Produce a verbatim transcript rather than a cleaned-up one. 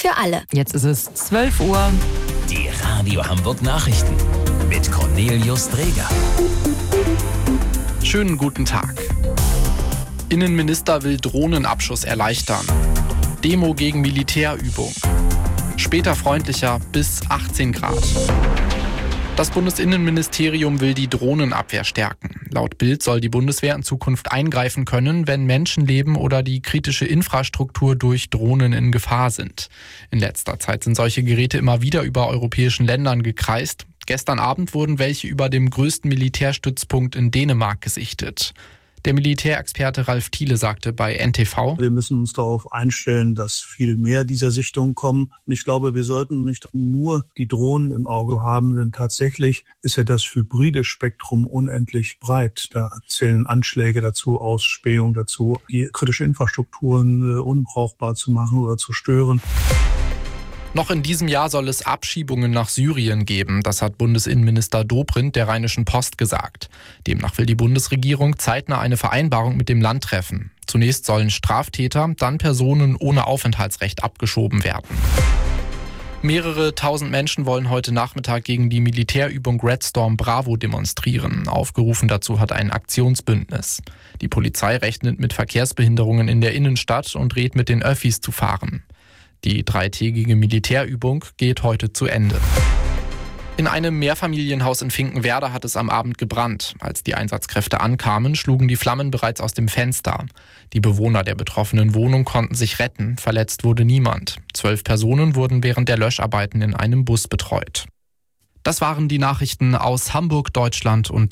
für alle. Jetzt ist es zwölf Uhr. Die Radio Hamburg Nachrichten mit Cornelius Dreger. Schönen guten Tag. Innenminister will Drohnenabschuss erleichtern. Demo gegen Militärübung. Später freundlicher bis achtzehn Grad. Das Bundesinnenministerium will die Drohnenabwehr stärken. Laut Bild soll die Bundeswehr in Zukunft eingreifen können, wenn Menschenleben oder die kritische Infrastruktur durch Drohnen in Gefahr sind. In letzter Zeit sind solche Geräte immer wieder über europäischen Ländern gekreist. Gestern Abend wurden welche über dem größten Militärstützpunkt in Dänemark gesichtet. Der Militärexperte Ralf Thiele sagte bei N T V: Wir müssen uns darauf einstellen, dass viel mehr dieser Sichtungen kommen. Und ich glaube, wir sollten nicht nur die Drohnen im Auge haben, denn tatsächlich ist ja das hybride Spektrum unendlich breit. Da zählen Anschläge dazu, Ausspähung dazu, die kritische Infrastrukturen unbrauchbar zu machen oder zu stören. Noch in diesem Jahr soll es Abschiebungen nach Syrien geben. Das hat Bundesinnenminister Dobrindt der Rheinischen Post gesagt. Demnach will die Bundesregierung zeitnah eine Vereinbarung mit dem Land treffen. Zunächst sollen Straftäter, dann Personen ohne Aufenthaltsrecht abgeschoben werden. Mehrere tausend Menschen wollen heute Nachmittag gegen die Militärübung Red Storm Bravo demonstrieren. Aufgerufen dazu hat ein Aktionsbündnis. Die Polizei rechnet mit Verkehrsbehinderungen in der Innenstadt und rät mit den Öffis zu fahren. Die dreitägige Militärübung geht heute zu Ende. In einem Mehrfamilienhaus in Finkenwerder hat es am Abend gebrannt. Als die Einsatzkräfte ankamen, schlugen die Flammen bereits aus dem Fenster. Die Bewohner der betroffenen Wohnung konnten sich retten. Verletzt wurde niemand. Zwölf Personen wurden während der Löscharbeiten in einem Bus betreut. Das waren die Nachrichten aus Hamburg, Deutschland und